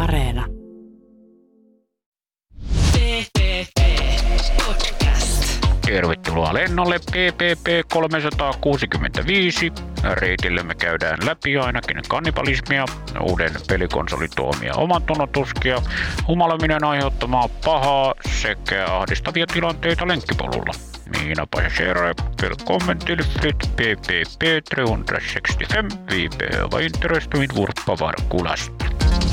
Areena. Tervetuloa lennolle PPP 365. Reitillemme käydään läpi ainakin kannibalismia, uuden pelikonsolin tuomia omantunnotuskia, humaleminen aiheuttamaa pahaa sekä ahdistavia tilanteita lenkkipolulla. Mina passagerare, välkommen till flytt PPP 365. Vi behöver interest vid vurppa Varkulasta.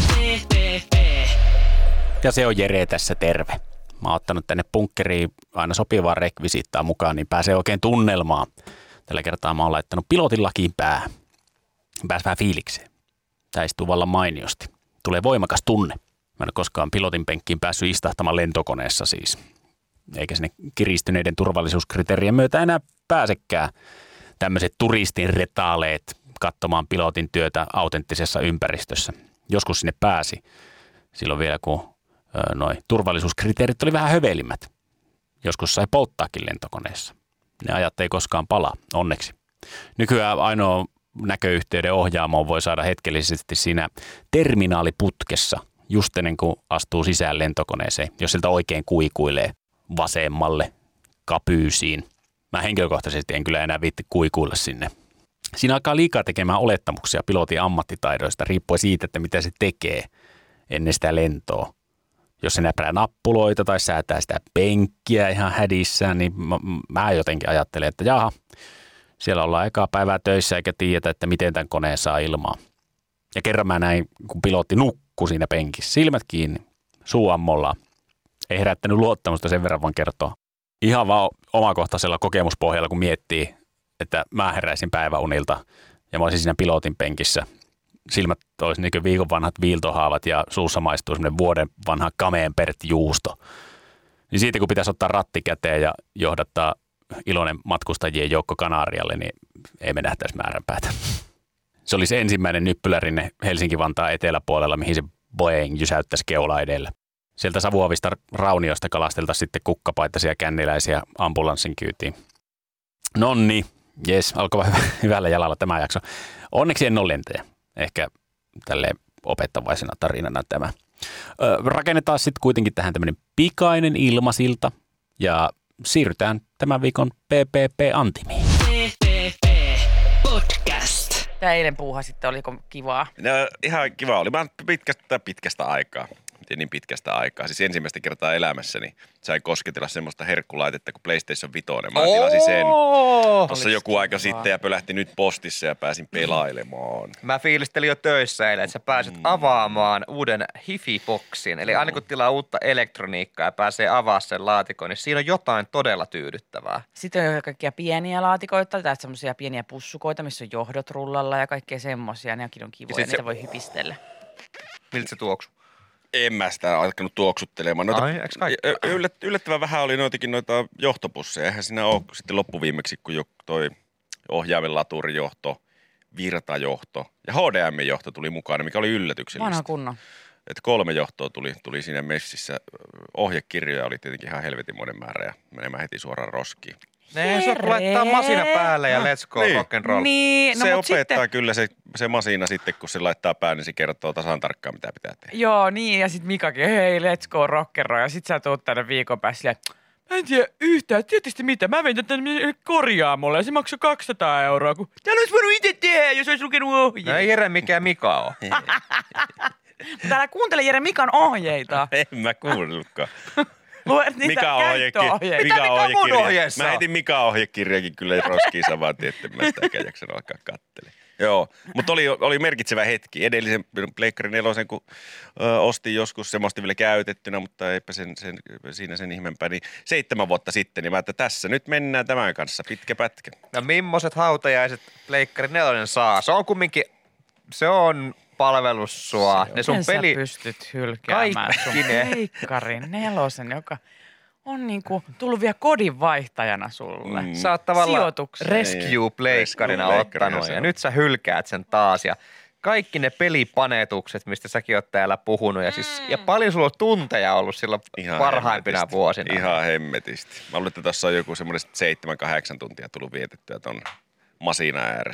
Ja se on Jere tässä, terve. Mä oon ottanut tänne bunkkeriin aina sopivaa rekvisiittaa mukaan, niin pääsee oikein tunnelmaan. Tällä kertaa mä oon laittanut pilotin lakiin päähän. Pääs vähän fiilikseen. Tää istuu vallan mainiosti. Tulee voimakas tunne. Mä en ole koskaan pilotin penkkiin päässyt istahtamaan lentokoneessa siis. Eikä sinne kiristyneiden turvallisuuskriteerien myötä enää pääsekään tämmöiset turistin retaaleet katsomaan pilotin työtä autenttisessa ympäristössä. Joskus sinne pääsi. Silloin vielä kun noi turvallisuuskriteerit oli vähän hövelimmät. Joskus sai polttaakin lentokoneessa. Ne ajat ei koskaan palaa, onneksi. Nykyään ainoa näköyhteyden ohjaamoon voi saada hetkellisesti siinä terminaaliputkessa, just ennen kuin astuu sisään lentokoneeseen, jos siltä oikein kuikuilee vasemmalle kapyysiin. Mä henkilökohtaisesti en kyllä enää viitti kuikuilla sinne. Siinä alkaa liikaa tekemään olettamuksia pilotin ammattitaidoista, riippuen siitä, että mitä se tekee ennen sitä lentoa. Jos se näprää nappuloita tai säätää sitä penkkiä ihan hädissään, niin mä jotenkin ajattelen, että jaha, siellä ollaan ekaa päivää töissä eikä tiedetä, että miten tämän koneen saa ilmaa. Ja kerran mä näin, kun pilotti nukkui siinä penkissä, silmät kiinni, suu ammollaan. Ei herättänyt luottamusta, sen verran vaan kertoa. Ihan vaan omakohtaisella kokemuspohjalla, kun miettii, että mä heräisin päiväunilta ja mä olisin siinä pilotin penkissä. Silmät olisi niin kuin viikon vanhat viiltohaavat ja suussa maistuu semmoinen vuoden vanha Camembert-juusto. Niin siitä kun pitäisi ottaa ratti käteen ja johdattaa iloinen matkustajien joukko Kanarialle, niin ei me nähtäisi määränpäätä. Se oli se ensimmäinen nyppylärinne Helsinki-Vantaan eteläpuolella, mihin se Boeing jysäyttäisi keula edellä. Sieltä savuavista raunioista kalasteltaisiin sitten kukkapaitaisia känniläisiä ambulanssin kyytiin. Nonni, jes, alkoi hyvällä jalalla tämä jakso. Onneksi en ole lentäjä. Ehkä tälleen opettavaisena tarinana tämä. Rakennetaan sitten kuitenkin tähän tämmöinen pikainen ilmasilta ja siirrytään tämän viikon PPP-antimiin. PPP Podcast. Tää eilen puuha sitten, oliko kivaa? No, ihan kiva oli. Mä pitkästä aikaa. Niin pitkästä aikaa. Siis ensimmäistä kertaa elämässäni sain kosketella semmoista herkkulaitetta kuin PlayStation 5. Mä tilasin sen tuossa joku aika sitten ja pölähti nyt postissa ja pääsin pelailemaan. Mä fiilistelin jo töissä eilen, että sä pääset avaamaan uuden Hifi-boksin. Eli aina kun tilaa uutta elektroniikkaa ja pääsee avaamaan sen laatikon, niin siinä on jotain todella tyydyttävää. Sitten on kaikkia pieniä laatikoita tai semmoisia pieniä pussukoita, missä on johdot rullalla ja kaikkea semmoisia. Nekin on kivoja, niitä voi hypistellä. Miltä se tuoksuu? En mä sitä alkanut tuoksuttelemaan. Yllättävän vähän oli noita johtopusseja. Eihän siinä ole sitten loppuviimeksi, kun toi ohjaimen laturijohto, virtajohto ja HDMI-johto tuli mukaan, mikä oli yllätyksellistä. Vanha kunnon. Että 3 johtoa tuli siinä messissä. Ohjekirjoja oli tietenkin ihan helvetinmoinen määrä ja menemään heti suoraan roskiin. Ne se laittaa masina päälle ja let's go niin. rock and roll. Niin, no, se mutta opettaa sitten kyllä se masina sitten, kun se laittaa päälle, niin se kertoo tasan tarkkaan, mitä pitää tehdä. Joo, niin, ja sitten Mikakin, hei, let's go rock'n'roll. Ja sitten sä tuut tänne viikon päässä silleen, mä en tiedä yhtään, tietysti mitä. Mä vein tänne korjaamolle ja se maksoi 200 €, kun täällä olisi voinut itse tehdä, jos olisi lukenut ohjeet. No ei Jere mikään Mika ole. Täällä kuuntele Jere Mikan ohjeita. En mä kuunnellutkaan. Luet niitä käyttöohjeita. Mikä mun ohjeessa Mä heitin Mika ohjekirjakin kyllä roskiin samaan tien, että mä sitäkään jaksanut alkaa kattele. Joo, mutta oli merkitsevä hetki. Edellisen Pleikkari 4, kun ostin joskus, semmoista vielä käytettynä, mutta eipä siinä sen ihmeempää. Niin 7 vuotta sitten, niin mä että tässä nyt mennään tämän kanssa, pitkä pätkä. No mimmaiset hautajaiset Pleikkari 4 saa? Se on kumminkin, se on palvelus sua. Ne sun Miten sä pystyt hylkäämään sun Pleikkari 4, joka on niinku tullut vielä kodinvaihtajana sulle. Sä oot tavallaan Sijoitukseen. rescue-pleikkarina ottanut ja nyt sä hylkäät sen taas ja kaikki ne pelipanetukset, mistä säkin oot täällä puhunut ja, siis, ja paljon sulla on tunteja ollut silloin ihan parhaimpina hemmetisti. Vuosina. Ihan hemmetisti. Mä luulen, että tässä on joku semmoinen 7-8 tuntia tullut vietettyä ton masina ääressä.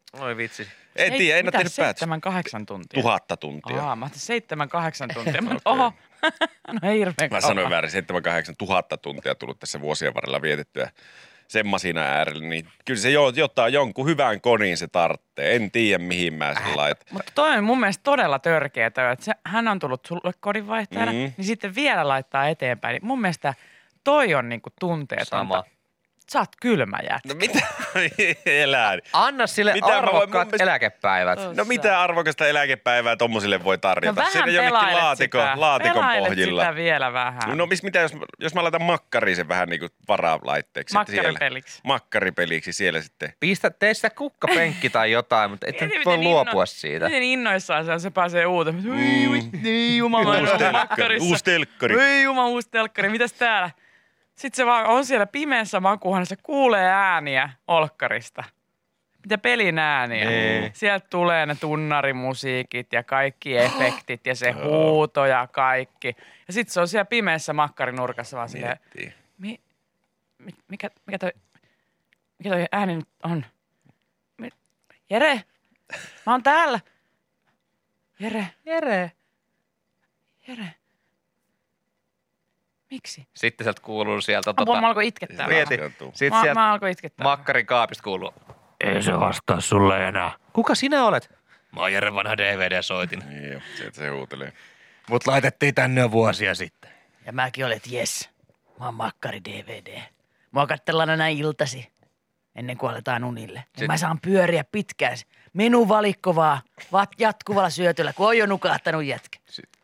Oi vitsi. En tiedä, en ole tehnyt päätöstä. 7-8 tuntia? 1000 tuntia. Mä ajattelin 7-8 tuntia. Oho, no hirveän Mä sanoin väärin, 7-8 000 tuntia tullut tässä vuosien varrella vietettyä semmoisina äärellä, niin kyllä se jonkun hyvän konin se tarvitsee. En tiedä, mihin mä sen laitan. Mutta toi on mun mielestä todella törkeetä, että hän on tullut sulle kodinvaihtajana, niin sitten vielä laittaa eteenpäin. Niin mun mielestä toi on niinku tunteetonta. Sama. Sä oot kylmä jätkä. No mitä? Elää. Anna sille arvokkaat eläkepäivät. No mitä arvokasta eläkepäivää tommosille voi tarjota? No vähän Siinä jonnekin laatikon pohjilla. Sitä vielä vähän. No mitä jos mä laitan makkariin sen vähän niin kuin varalaitteeksi. Makkaripeliksi. Makkaripeliksi siellä sitten. Tee sitä kukkapenkki tai jotain, mutta et voi luopua siitä. Miten innoissaan se pääsee uuteen. Ei jumala, Uusi telkkari. Ei jumala, uusi telkkari. Mitäs täällä? Sitten se vaan on siellä pimeässä makuuhuoneessa, kuulee ääniä olkkarista. Mitä pelin ääniä. Sieltä tulee ne tunnarimusiikit ja kaikki efektit ja se huuto ja kaikki. Ja sitten se on siellä pimeässä makkarinurkassa vaan silleen, mikä toi ääni nyt on? Jere, mä oon täällä. Jere. Miksi? Sitten sieltä kuuluu sieltä Mä alkoin itkettää. Mieti. Sitten sieltä Mä alkoin itkettää. makkarin kaapista kuuluu. Ei se vastaa sulle enää. Kuka sinä olet? Mä oon Jeren vanha DVD-soitin. Niin jo, sieltä se huutelee. Mut laitettiin tänne jo vuosia sitten. Ja mäkin olet jes. Mä oon makkari DVD. Mua katsellaan aina iltasi ennen kuin aletaan unille. Ja mä saan pyöriä pitkään. Menuvalikko vaan jatkuvalla syötöllä, kun on jo nukahtanut jätkä.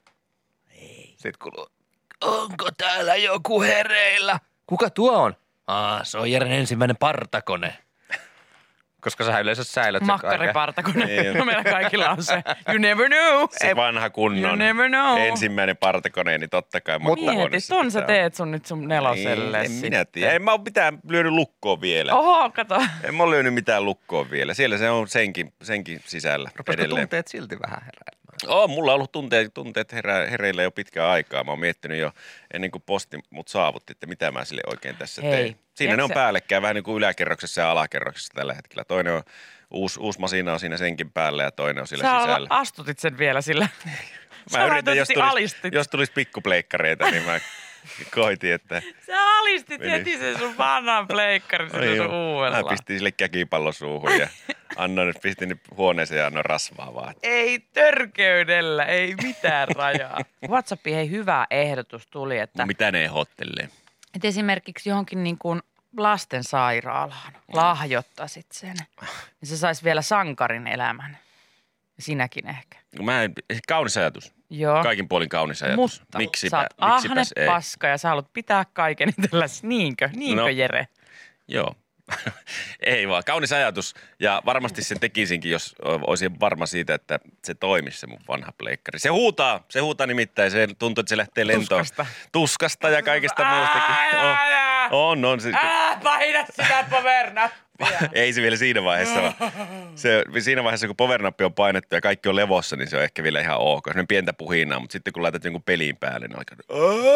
Sitten kuuluu. Onko täällä joku hereillä? Kuka tuo on? Se on Jeren ensimmäinen partakone. Koska sä yleensä säilöt sen Makkaripartakone. No meillä kaikilla on se. You never know. Se vanha kunnon You never know. ensimmäinen partakone, niin totta kai makuuhuoneessa. Mieti, sä teet sun nyt sun neloselle En minä tiedä. En mä oo mitään lyönyt lukkoon vielä. Oho, kato. En mä oo lyönyt mitään lukkoon vielä. Siellä se on senkin sisällä edelleen. tunteet silti vähän heräilemään? Mulla on ollut tunteet hereillä jo pitkään aikaa. Mä oon miettinyt jo ennen kuin posti mut saavutti, että mitä mä sille oikein tässä tein. Siinä ne on päällekkäin vähän niin kuin yläkerroksessa ja alakerroksessa tällä hetkellä. Toinen on uusi masina on siinä senkin päällä ja toinen on sillä sisällä. Sä astutit sen vielä sillä. Mä yritin, jos tulisi pikkupleikkareita, niin mä koitin, että... Sä alistit heti sen sun vanhan pleikkarin sun uudella. Mä pistin sille käkipallon suuhun ja pistin huoneeseen ja annoin rasvaa vaan. Ei törkeydellä, ei mitään rajaa. WhatsAppiin hei hyvä ehdotus tuli, että... Mitä ne ehdottelee? Että esimerkiksi johonkin niin kuin lastensairaalaan lahjoittaisit sen. Niin se saisi vielä sankarin elämän. Sinäkin ehkä. Kaunis ajatus. Joo. Kaikin puolin kaunis ajatus. Mutta Miksipä, sä oot ahne paska ja sä haluat pitää kaiken itselläsi. Niinkö Jere? Joo. Ei vaan, kaunis ajatus. Ja varmasti sen tekisinkin, jos olisin varma siitä, että se toimisi se mun vanha pleikkari. Se huutaa nimittäin. Se tuntuu, että se lähtee lentoon. Tuskasta ja kaikesta muustakin. On. Paina sitä powernappia. Ei se vielä siinä vaiheessa, vaan siinä vaiheessa, kun powernappi on painettu ja kaikki on levossa, niin se on ehkä vielä ihan ok. Se on pientä puhinaa, mutta sitten kun laitat jonkun pelin päälle, niin alkaa...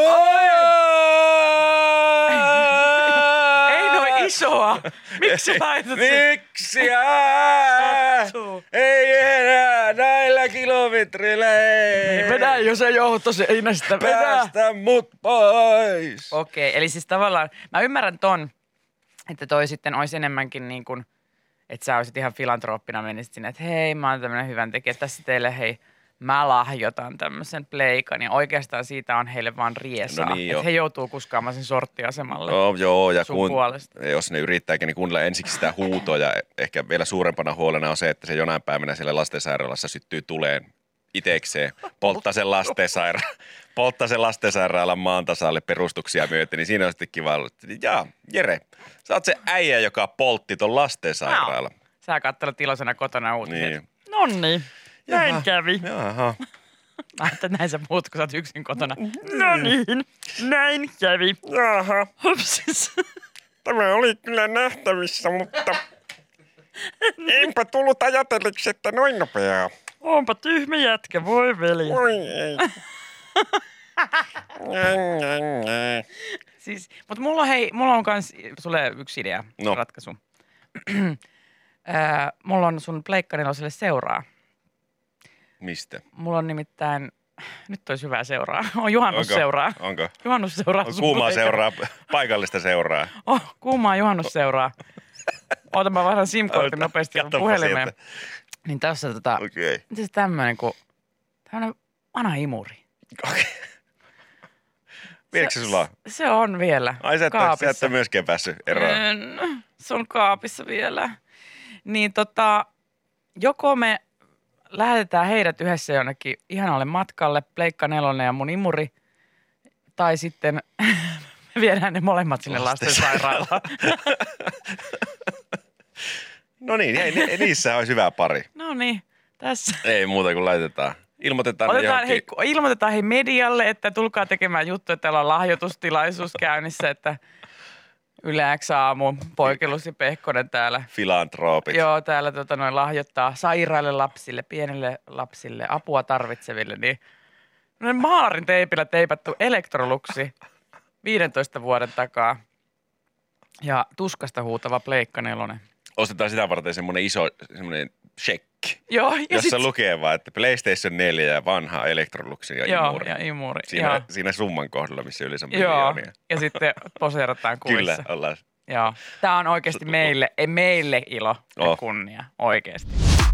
Ei noin isoa. Miksi laitat sen? Miksi? Ei enää näillä kilometreillä ei. Vedä jo se johtoseinästä. Päästä mut pois. Okei, eli siis tavallaan mä ymmärrän ton, että toi sitten olisi enemmänkin niin kuin, että sä olisit ihan filantrooppina menisit sinne, että hei, mä oon tämmönen hyvän tekijä, tässä teille hei, mä lahjoitan tämmöisen pleikan ja oikeastaan siitä on heille vaan riesaa, No niin, että he joutuu kuskaamaan sen sorttiasemalle joo, ja sun puolesta. jos ne yrittääkin, niin kuunnella ensiksi sitä huutoa ja ehkä vielä suurempana huolena on se, että se jonain päivänä siellä lastensairaalassa syttyy tuleen itekseen, polttaa sen lastensairaalan maan tasalle perustuksia myöten, niin siinä on sitten kiva ollut, että Jere, sä oot se äijä, joka poltti ton lastensairaalan. No. Sä katselet iloisena kotona uutisia. Niin. Noniin, näin kävi. Jaha. Mä että näin sä puhut, kun sä oot yksin kotona. No niin, näin kävi. Jaha. Hupsis. Tämä oli kyllä nähtävissä, mutta enpä tullut ajatelleeksi, että noin nopeaa. Onpa tyhmä jätkä, voi veli. Oi ei. Siis, mutta mulla on kans sulle yksi idea, ratkaisu. Mulla on sun Pleikka Neloselle seuraa. Mistä? Mulla on nimittäin, nyt olisi hyvää seuraa. On juhannusseuraa. Onko? Juhannusseuraa. On kuumaa seuraa, paikallista seuraa. Kuumaa juhannusseuraa. Oota, mä vaihdan SIM-kortin nopeasti puhelimeen. Niin tässä Okei. miten se tämmöinen vanha imuri. Okay. Vieläkö se sulla on? Se on vielä Ai sä kaapissa. et ole myöskään päässyt eroon. Se on kaapissa vielä. Niin joko me lähetetään heidät yhdessä jonnekin ihanalle matkalle, Pleikka Nelonen ja mun imuri, tai sitten me viedään ne molemmat sinne lastensairaalaan. No niin, niissä olisi hyvä pari. No niin, tässä. Ei muuta kuin laitetaan. Ilmoitetaan Ilmoitetaan medialle, että tulkaa tekemään juttuja, että täällä on lahjoitustilaisuus käynnissä, että Yle X aamu, Poikelus ja Pehkonen täällä. Filantroopit. Joo, täällä lahjoittaa sairaille lapsille, pienille lapsille, apua tarvitseville, niin maarin teipillä teipattu Electroluxi 15 vuoden takaa ja tuskasta huutava Pleikka Nelonen. Ostetaan sitä varten semmoinen iso shekki. Joo, ja jossa lukee vaan, että PlayStation 4 ja vanha Electroluxin ja joo, imuri. Ja imuri. Siinä summan kohdalla, missä yli on joo, miljoonia. Ja sitten poseerataan kuvissa. Kyllä, ollaan. Joo, tämä on oikeasti meille ilo ja kunnia, oikeasti.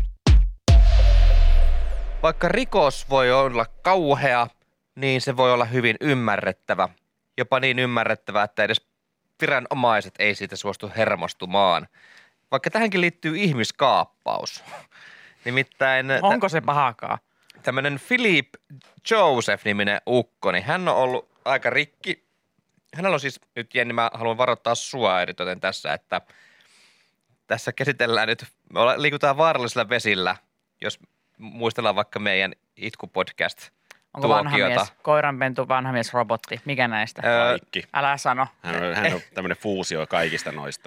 Vaikka rikos voi olla kauhea, niin se voi olla hyvin ymmärrettävä. Jopa niin ymmärrettävä, että edes viranomaiset ei siitä suostu hermostumaan. Vaikka tähänkin liittyy ihmiskaappaus. Nimittäin... Onko se pahakaa? Tämmöinen Philip Joseph-niminen ukko, niin hän on ollut aika rikki. Hänellä on siis, nyt Jenni, mä haluan varoittaa sua eritoten tässä, että tässä käsitellään nyt, me liikutaan vaarallisilla vesillä, jos muistellaan vaikka meidän itkupodcast. Onko vanhamies, koiranpentu, vanhamies, robotti, mikä näistä? Kaikki. Älä sano. Hän on tämmöinen fuusio kaikista noista.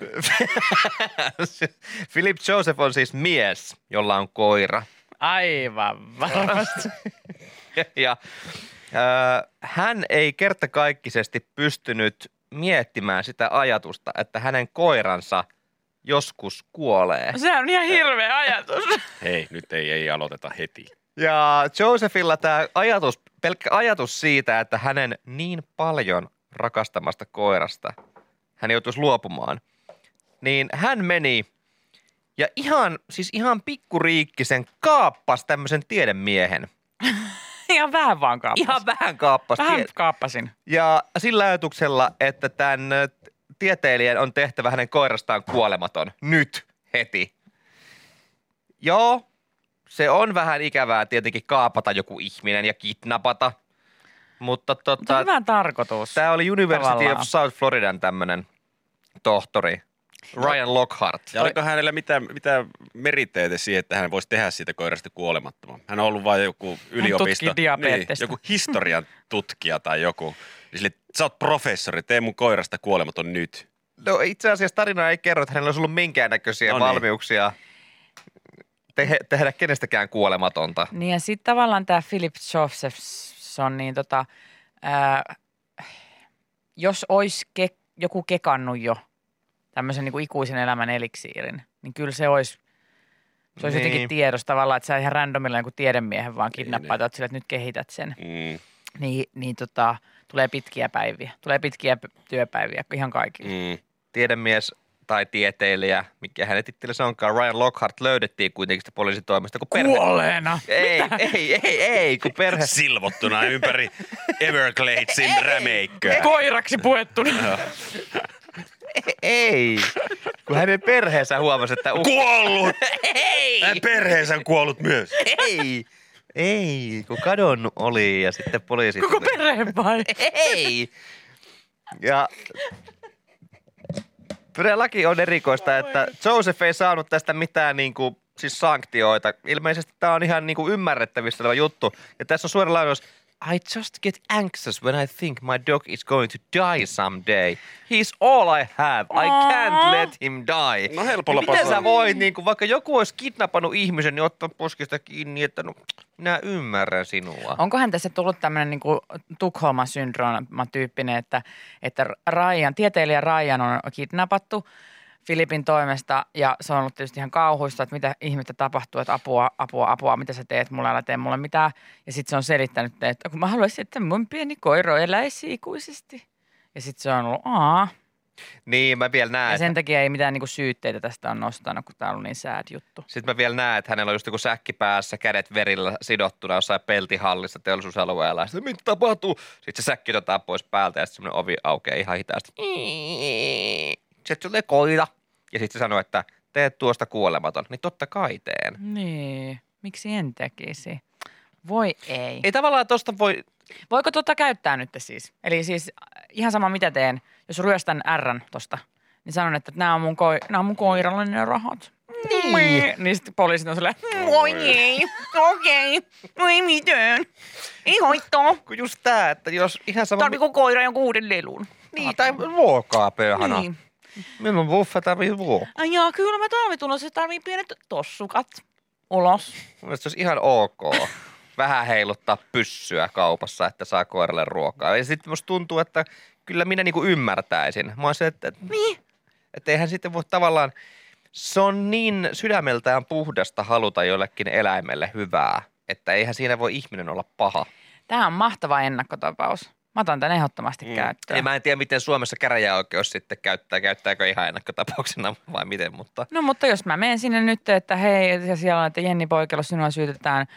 Philip Joseph on siis mies, jolla on koira. Aivan varmasti. Ja hän ei kertakaikkisesti pystynyt miettimään sitä ajatusta, että hänen koiransa joskus kuolee. Se on ihan hirveä ajatus. Hei, nyt ei aloiteta heti. Ja Josephilla tämä pelkkä ajatus siitä, että hänen niin paljon rakastamasta koirasta hän joutuisi luopumaan, niin hän meni ja ihan pikkuriikkisen kaappasi tämmöisen tiedemiehen. Ihan vähän vaan kaappasi. Ihan vähän kaappasi. Vähän kaappasin. Ja sillä ajatuksella, että tämän tieteilijän on tehtävä hänen koirastaan kuolematon. Nyt, heti. Joo, se on vähän ikävää tietenkin kaapata joku ihminen ja kidnapata. Mutta hyvä tarkoitus. Tämä oli University tavallaan of South Floridan tämmöinen tohtori. Ryan Lockhart. Ja oliko hänellä mitään meriteitä siihen, että hän voisi tehdä siitä koirasta kuolemattoman? Hän on ollut vain joku yliopisto. Niin, joku historian tutkija tai joku. Sille, sä oot professori, tee mun koirasta kuolematon nyt. No itse asiassa tarina ei kerro, että hänellä olisi ollut minkäännäköisiä valmiuksia tehdä kenestäkään kuolematonta. Niin ja sitten tavallaan tämä Philip Josephson, niin jos olisi joku kekannut jo tämmöisen niin kuin ikuisen elämän eliksiirin, niin kyllä se olisi jotenkin tiedossa tavallaan, että sä ihan randomilla joku tiedemiehen vaan kidnappaitat sille, että nyt kehität sen. Niin tulee pitkiä päiviä. Tulee pitkiä työpäiviä ihan kaikille. Tiedemies tai tieteilijä, mikä hänen tittelinsä onkaan, Ryan Lockhart, löydettiin kuitenkin sitä poliisitoimesta. Kuolleena! Ei, kun perhe... Silvottuna ympäri Evergladesin rämeikköä. Koiraksi puettuna. Ei, kun hänen perheensä huomasi, että... Kuollut! Ei! Hänen perheensä on kuollut myös. Ei, kun kadonnut oli ja sitten poliisit... Koko perhe vai? Ei! Ja todellakin on erikoista, että Joseph ei saanut tästä mitään siis sanktioita. Ilmeisesti tämä on ihan ymmärrettävissä oleva juttu. Ja tässä on suora lainaus. I just get anxious when I think my dog is going to die someday. He's all I have. I can't let him die. No helpolla miten sä voit, vaikka joku olisi kidnappannut ihmisen, niin ottaa poskista kiinni, että minä ymmärrän sinua. Onkohan tässä tullut tämmöinen Tukholman syndrooma-tyyppinen, että tieteilijä Ryan on kidnappattu, Filipin toimesta ja se on ollut tietysti ihan kauhuista, että mitä ihmettä tapahtuu, että apua, mitä sä teet mulle, älä tee mulle mitään. Ja sitten se on selittänyt, että kun mä haluaisin, että mun pieni koira eläisi ikuisesti. Ja sitten se on ollut, Niin, mä vielä näen. Ja sen takia ei mitään niinku syytteitä tästä on nostanut, kun tää on niin sad juttu. Sitten mä vielä näen, että hänellä on just joku säkki päässä, kädet verillä sidottuna jossain peltihallissa teollisuusalueella. Ja sitten mitä tapahtuu? Sitten se säkki otetaan pois päältä ja sitten semmoinen ovi aukeaa ihan hitaasti. Sitten tulee koira. Ja sitten se sanoo, että teet tuosta kuolematon. Niin totta kai teen. Niin, miksi en tekisi? Voi ei. Ei tavallaan tosta voi... Voiko käyttää nyt siis? Eli siis ihan sama mitä teen, jos ryöstän R:n tosta, niin sanon, että nämä on mun koiralle ne rahat. Niin sitten poliisit on silleen, oi ei, okei, ei mitään, ei hoittaa. Kun just tää, että jos ihan sama... Tarviiko koira jonkun uuden lelun? Niin, tai ruokaa perhana. Niin. Minun buffa tarvii ruokaa. Ai jaa, kyllä mä tarvitun, se tarvii pienet tossukat ulos. Mielestäni se olisi ihan ok. Vähän heiluttaa pyssyä kaupassa, että saa koiralle ruokaa. Ja sitten musta tuntuu, että kyllä minä niinku ymmärtäisin. Mä oon se, että eihän sitten voi tavallaan, se on niin sydämeltään puhdasta haluta jollekin eläimelle hyvää, että eihän siinä voi ihminen olla paha. Tämä on mahtava ennakkotapaus. Mä otan tämän ehdottomasti käyttöön. Ja mä en tiedä, miten Suomessa käräjäoikeus sitten käyttääkö ihan ennakkotapauksena vai miten, mutta... No mutta jos mä menen sinne nyt, että hei, ja siellä on, että Jenni Poikelo, sinua syytetään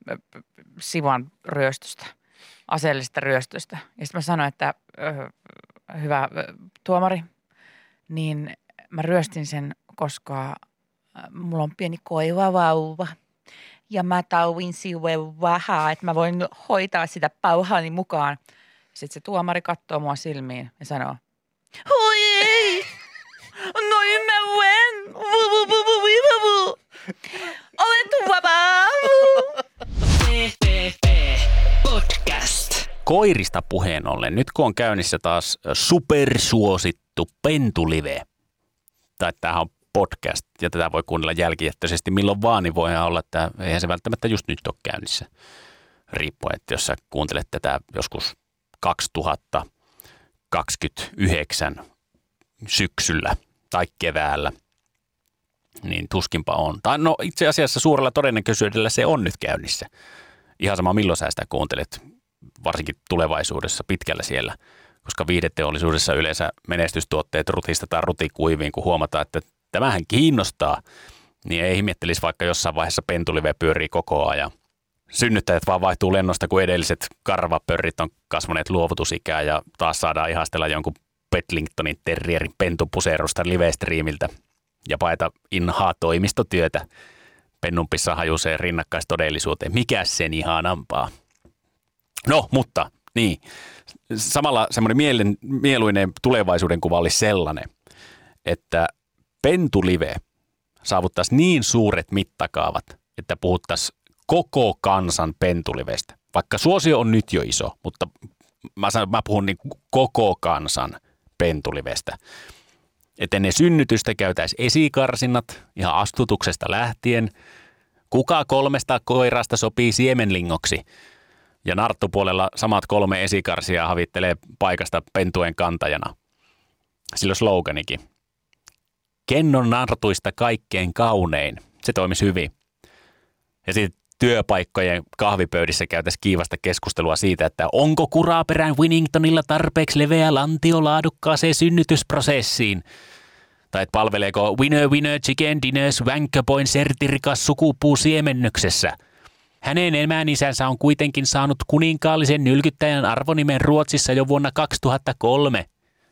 Sivan ryöstöstä, aseellisesta ryöstöstä. Ja sitten mä sanoin, että hyvä tuomari, niin mä ryöstin sen, koska mulla on pieni koivavauva. Ja mä tauin sinulle vähän, että mä voin hoitaa sitä pauhaani mukaan. Sitten se tuomari katsoo mua silmiin ja sanoo, oi ei, no mä voin, olet vapaa. Podcast. Koirista puheen ollen, nyt kun on käynnissä taas supersuosittu Pentulive, tai tämähän on podcast, ja tätä voi kuunnella jälkijättöisesti milloin vaan, niin voihan olla, että eihän se välttämättä just nyt ole käynnissä. Riippuen, että jos sä kuuntelet tätä joskus 2029 syksyllä tai keväällä, niin tuskinpa on. Tai no itse asiassa suurella todennäköisyydellä se on nyt käynnissä. Ihan sama milloin sä sitä kuuntelet, varsinkin tulevaisuudessa pitkällä siellä, koska viihdeteollisuudessa yleensä menestystuotteet rutistetaan rutikuiviin, kun huomataan, että tämähän kiinnostaa, niin ei ihmettelisi vaikka jossain vaiheessa Pentulive pyörii koko ajan. Synnyttäjät vaan vaihtuu lennosta, kun edelliset karvapörrit on kasvaneet luovutusikään ja taas saadaan ihastella jonkun Bedlingtonin terrierin pentupuseerusta live-striimiltä ja paeta inhaa toimistotyötä pennumpissa hajuseen rinnakkaistodellisuuteen. Mikäs sen ihanampaa? No, mutta niin. Samalla semmoinen mieluinen tulevaisuuden kuva olisi sellainen, että Pentulive saavuttaisi niin suuret mittakaavat, että puhuttaisiin koko kansan Pentulivestä. Vaikka suosio on nyt jo iso, mutta mä puhun niin koko kansan Pentulivestä. Että ennen synnytystä käytäisiin esikarsinnat ihan astutuksesta lähtien. Kuka 3 koirasta sopii siemenlingoksi? Ja narttupuolella samat 3 esikarsia havittelee paikasta pentuen kantajana. Sillä on sloganikin. Ken on nartuista kaikkein kaunein? Se toimisi hyvin. Ja sitten työpaikkojen kahvipöydissä käytäisiin kiivasta keskustelua siitä, että onko kuraperän Winningtonilla tarpeeksi leveä lantio laadukkaaseen synnytysprosessiin? Tai että palveleeko winner chicken dinner swankapoin sertirikas sukupuu siemennyksessä? Hänen emänisänsä on kuitenkin saanut kuninkaallisen nylkyttäjän arvonimen Ruotsissa jo vuonna 2003.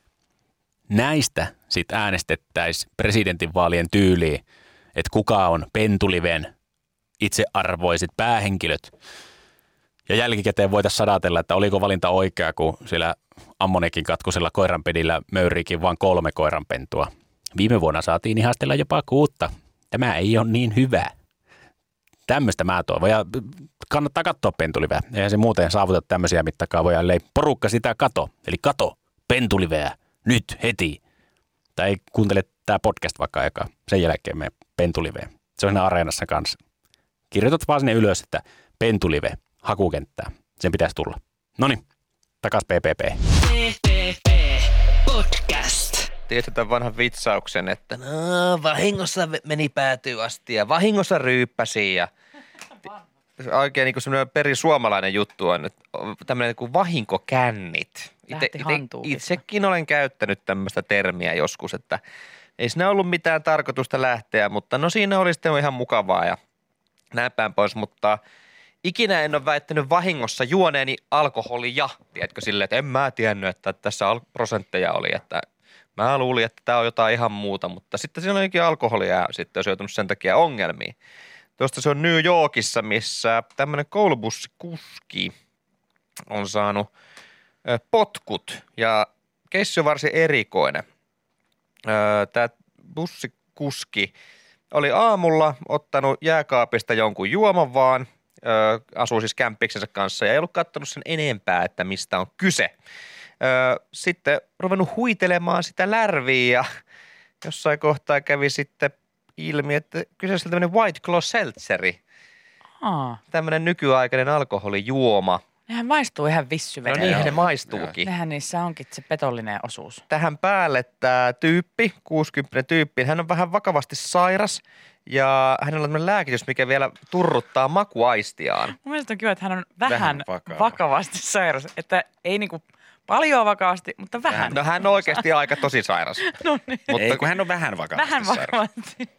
Näistä sitten äänestettäisiin presidentinvaalien tyyliin, että kuka on Pentuliven itsearvoiset päähenkilöt. Ja jälkikäteen voitaisiin sadatella, että oliko valinta oikea, kun siellä Ammonekin katkusella koiranpedillä möyriikin vain 3 koiranpentua. Viime vuonna saatiin ihastella jopa 6. Tämä ei ole niin hyvä. Tämmöistä mä toivon. Ja kannattaa katsoa Pentuliveä. Eihän se muuten saavuta tämmöisiä mittakaavoja, ellei porukka sitä kato. Eli kato Pentuliveä nyt heti. Tai kuuntele tämä podcast vaikka aikaa. Sen jälkeen me Pentuliveä. Se on siinä Areenassa kanssa. Kirjoitat vaan sinne ylös, että Pentulive, hakukenttää. Sen pitäisi tulla. Noniin, takas PPP. Podcast. Tiedätkö tämän vanhan vitsauksen, että no, vahingossa meni päätyy asti ja vahingossa ryyppäsi ja oikein niin kuin semmoinen perisuomalainen juttu on, että tämmöinen kuin vahinkokännit. Lähti hantuukin. Itsekin olen käyttänyt tämmöistä termiä joskus, että ei siinä ollut mitään tarkoitusta lähteä, mutta no siinä oli sitten ihan mukavaa ja näin päin pois, mutta ikinä en ole väittänyt vahingossa juoneeni alkoholia. Tiedätkö silleen, että en mä tiennyt, että tässä prosentteja oli, että mä luulin, että tämä on jotain ihan muuta, mutta sitten siinä olikin alkoholia ja sitten olisi joutunut sen takia ongelmiin. Tuosta se on New Yorkissa, missä tämmöinen koulubussikuski on saanut potkut ja keissi on varsin erikoinen. Tämä bussikuski oli aamulla ottanut jääkaapista jonkun juoman vaan, asuu siis kämppiksensä kanssa ja ei ollut katsonut sen enempää, että mistä on kyse. Sitten ruvennut huitelemaan sitä lärviä ja jossain kohtaa kävi sitten ilmi, että kyseessä on tämmöinen White Claw Seltzeri. Tämmöinen nykyaikainen alkoholijuoma. Nehän maistuu ihan No vissyvedellä. niinhän ne maistuukin. Nehän niissä onkin se petollinen osuus. Tähän päälle tämä tyyppi, 60 tyyppi, hän on vähän vakavasti sairas ja hänellä on tämmöinen lääkitys, mikä vielä turruttaa makuaistiaan. Mun mielestä on kiva, että hän on vähän vakava. vakavasti sairas. Että ei niinku paljon vakavasti, mutta vähän. No hän on oikeasti aika tosi sairas. No niin. Mutta Ei, kun hän on vähän vakavasti Vähän sairas. vakavasti.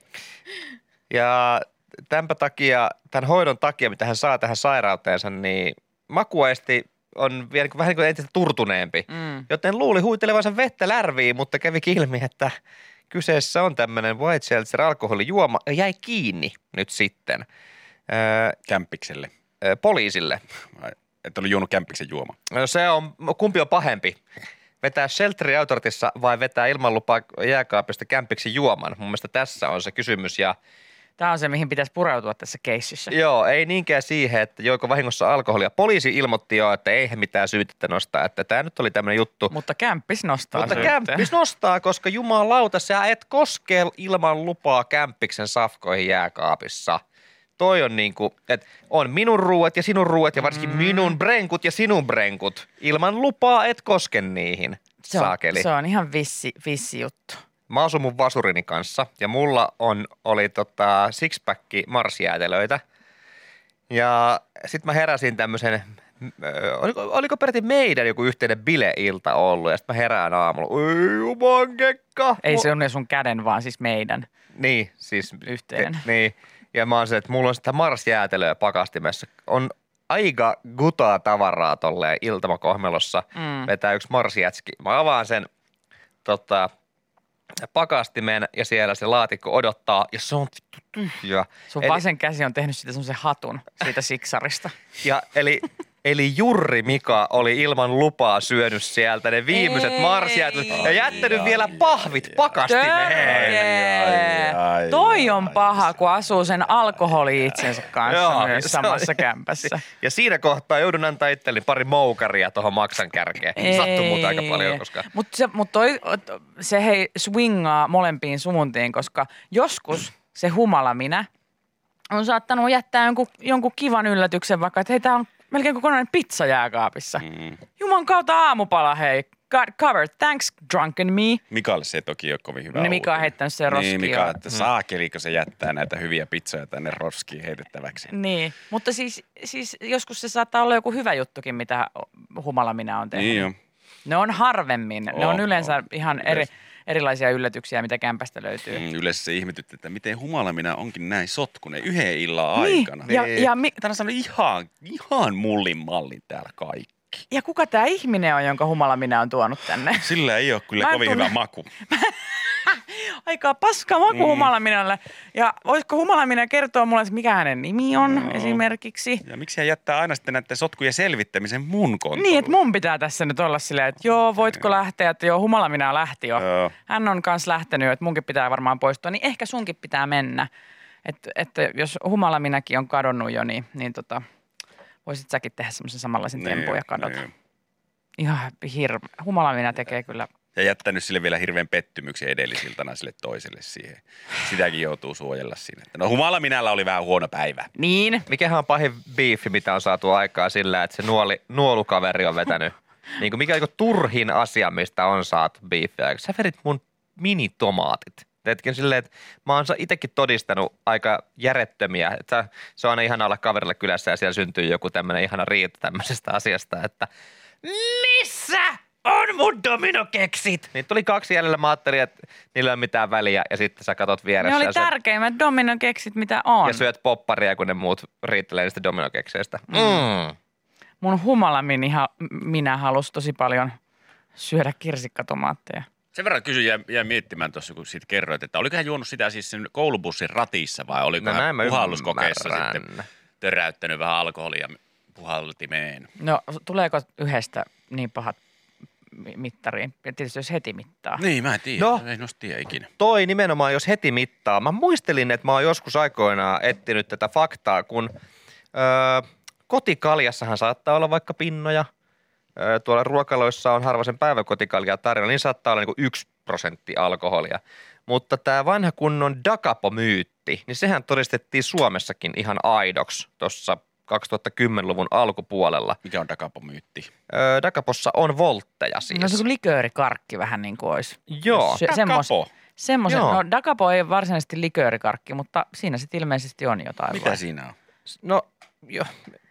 Ja tämänpä takia, tämän hoidon takia, mitä hän saa tähän sairauteensa, niin makuaisti on vielä vähän niin kuin entistä turtuneempi. Joten luuli huitelevansa vettä lärviin, mutta kävi ilmi, että kyseessä on tämmöinen White Seltzer alkoholijuoma ja jäi kiinni nyt sitten Kämppikselle. Poliisille. Että oli juonut kämppiksen juoma. No se on, kumpi on pahempi? Vetää Shelteri Autortissa vai vetää ilmanlupa jääkaapista kämpiksi juoman? Mun mielestä tässä on se kysymys ja Tämä on se, mihin pitäisi pureutua tässä keississä. joo, ei niinkään siihen, että joiko vahingossa alkoholia. Poliisi ilmoitti jo, että eihän mitään syytettä nostaa, että tämä nyt oli tämmöinen juttu. Mutta kämppis nostaa Mutta syytteen. kämppis nostaa, koska jumalauta, sä et koske ilman lupaa kämppiksen safkoihin jääkaapissa. Toi on niinku, että on minun ruuat ja sinun ruuat ja varsinkin minun brenkut ja sinun brenkut. Ilman lupaa et koske niihin, saakeli. Se on ihan vissi juttu. Mä asun mun vasurini kanssa ja mulla oli sixpacki marsjäätelöitä. Ja sit mä heräsin tämmöisen, oliko peräti meidän joku yhteinen bileilta ollut ja sit mä herään aamulla. Ei jumankekka. Ei se ole sun käden, vaan siis meidän. Niin, siis. Yhteinen. Niin. Ja mä oon se, että mulla on sitä marsjäätelöä pakastimessa. On aika gutaa tavaraa tolleen iltamakohmelossa. Vetää yksi marsjätski. Mä avaan sen pakastimen ja siellä se laatikko odottaa ja se on tyhjä. Sun vasen käsi on tehnyt siitä semmoisen hatun siitä siksarista. Ja eli Jurri Mika oli ilman lupaa syönyt sieltä ne viimeiset marsjäätelöt ja jättänyt vielä pahvit pakastimeen. Ai. Toi on paha, kun asuu sen alkoholi itsensä kanssa Joo, myös se samassa oli- kämpässä. Ja siinä kohtaa joudun antaa itselleni pari moukaria tuohon maksan kärkeen. Sattuu muuta aika paljon, koska Mutta se hei swingaa molempiin suuntiin, koska joskus se humala minä on saattanut jättää jonkun kivan yllätyksen, vaikka että hei, tää on melkein kokonainen pizza jääkaapissa. Juman kautta aamupala, hei. God covered. Thanks, drunken me. Mikalle se toki ole kovin hyvä Niin Mika on uutinen. heittänyt sen roskiin Niin, Mika, jo. että saakeliko se jättää näitä hyviä pizzoja tänne roskiin heitettäväksi. Niin, mutta siis joskus se saattaa olla joku hyvä juttukin, mitä humala minä on tehnyt. Niin jo. Ne on harvemmin. Ne on yleensä on. ihan erilaisia yllätyksiä, mitä kämpästä löytyy. Yleensä se ihmetytti, että miten humalamina onkin näin sotkunen yhden illan Niin, aikana. ja Täällä on sellainen ihan mullin mallin täällä kaikki. Ja kuka tämä ihminen on, jonka humala minä on tuonut tänne? Sillä ei ole kyllä Mä en kovin tunne- hyvä maku. Aika paska maku humala minälle. Ja voisiko humala minä kertoa mulle, että mikä hänen nimi on esimerkiksi? Ja miksi hän jättää aina sitten näiden sotkujen selvittämisen mun kontolle? Niin, että mun pitää tässä nyt olla silleen, että joo, voitko lähteä, että joo, humala minä lähti jo. Joo. Hän on kans lähtenyt, että munkin pitää varmaan poistua, niin ehkä sunkin pitää mennä. Että jos humala minäkin on kadonnut jo, niin voisit säkin tehdä semmoisen samanlaisen tempun ja kadota. Niin. Ihan humala minä tekee kyllä. Ja jättänyt sille vielä hirveän pettymyksen edellisiltana sille toiselle siihen. Sitäkin joutuu suojella siinä. Että no humala minällä oli vähän huono päivä. Niin. mikähän on pahin biifi, mitä on saatu aikaa sillä, että se nuolukaveri on vetänyt. Niin kuin mikä on turhin asia, mistä on saatu biifiä. Sä vedit mun minitomaatit. Teetkin silleen, että mä oon itsekin todistanut aika järjettömiä, että se on aina ihana olla kaverilla kylässä ja siellä syntyy joku tämmöinen ihana riita tämmöisestä asiasta, että missä on mun dominokeksit? Niin tuli 2 jäljellä, mä ajattelin, että niillä ei ole mitään väliä ja sitten sä katot vieressä. Ne oli tärkeimmät dominokeksit, mitä on. Ja syöt popparia, kun ne muut riittelee niistä dominokekseistä. Mun minä halusi tosi paljon syödä kirsikkatomaatteja. Sen verran jäin miettimään tuossa, kun siitä kerroit, että oliko hän juonut sitä siis sen koulubussin ratissa vai oliko hän puhalluskokeessa sitten töräyttänyt vähän alkoholia puhaltimeen? No tuleeko yhdestä niin pahat mittariin? Tietysti jos heti mittaa. Niin, mä en tiedä. No, ei noista tiedä ikinä. Toi nimenomaan, jos heti mittaa. Mä muistelin, että mä oon joskus aikoinaan etsinyt tätä faktaa, kun kotikaljassahan saattaa olla vaikka pinnoja. Tuolla ruokaloissa on harva sen päiväkotikaljaa tarjolla, niin saattaa olla niin 1% alkoholia. Mutta tämä vanha kunnon Dakapo-myytti, niin sehän todistettiin Suomessakin ihan aidoksi tuossa 2010-luvun alkupuolella. Mikä on Dakapo-myytti? Dakapossa on voltteja siis. No se on liköörikarkki vähän niin kuin olisi. Joo. Dakapo? Semmoisen, no Dakapo ei varsinaisesti liköörikarkki, mutta siinä sitten ilmeisesti on jotain. Mitä siinä on? No, jo.